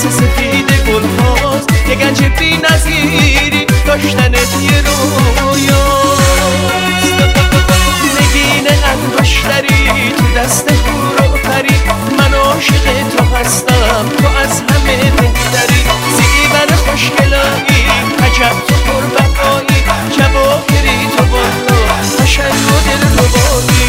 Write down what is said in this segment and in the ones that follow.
سفید گلهاست یه گنج بی نظیری داشتنت یه رویاست نگین انگشتری تو دست هورو پری من عاشق تو هستم تو از همه بهتری زیور خوشگلایی عجب تو پربقایی جواهری تو بالا قشنگ و دلربایی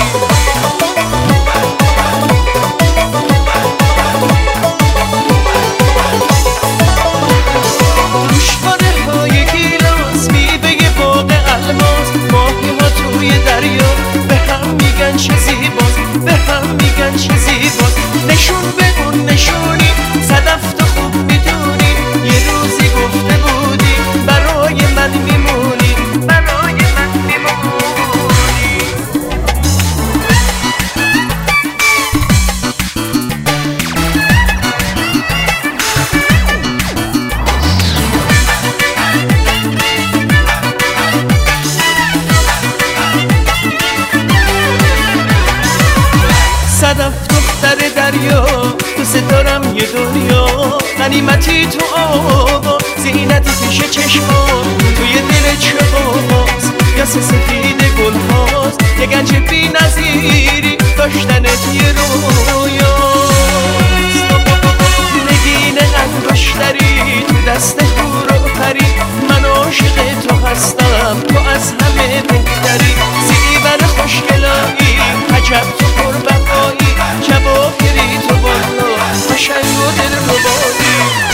چه زیباست به هم میگن چه زیباست نشون به اون نشونی صدف تو خوب میدونی یه روزی گفته بودی برای من میمونی برای من میمونی صدف دختر دریا دوست دارم یه دنیا غنیمتی تو آقا زینتی پیش چشمان توی دل چهاست یا سفید گل هاست یه گنج بی نظیری داشتنت یه رویاست نگین انگشتری تو دست هورو پری من عاشق تو هستم تو از همه بهتری زیور خوشگلایی عجب تو پربقایی جواهری تو بالا قشنگ و دلربایی